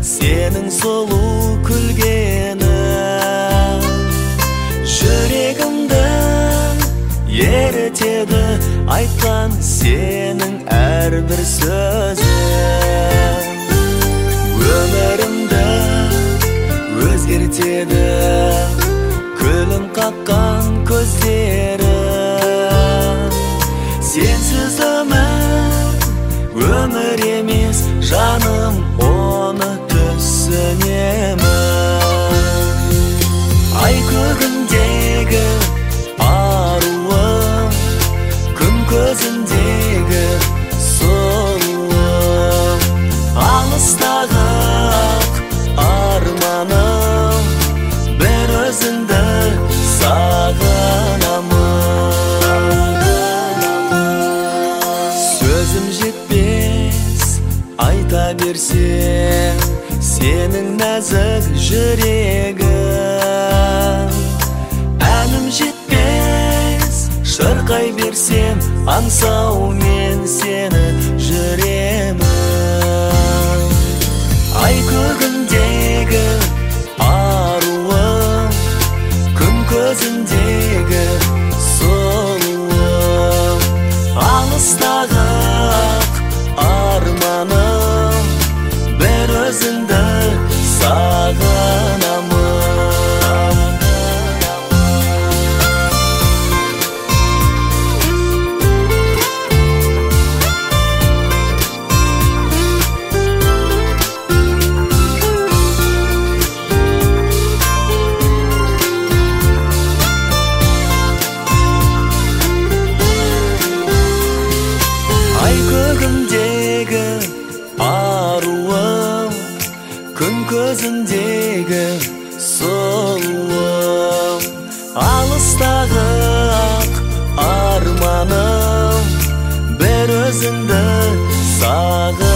сенің сұлу күлгені, жүрегімді ерітеді айтқан сенің әрбір сөзі. Өмірімді өзгертеді күлім қаққан көздері. Сенсіз өмір емес жаным, оны түсінемін. Ай көгіндегі аруым, күн көзіндегі сұлуым, алыстағы арманым, бір өзіңді сағынамын. Сөзім жетпес айта берсем сенің нәзік жүрегің, әнім жетпес шырқай берсем аңсаумен сені жүремін. Ай көгіндегі аруым, күн көзіндегі сұлуым, алыстағы арманым, бір өзіңді сағынамын. Ай көгімдегі аруым, күн көзіндегі сұлуым, алыстағы арманым, бір өзіңді сағынамын.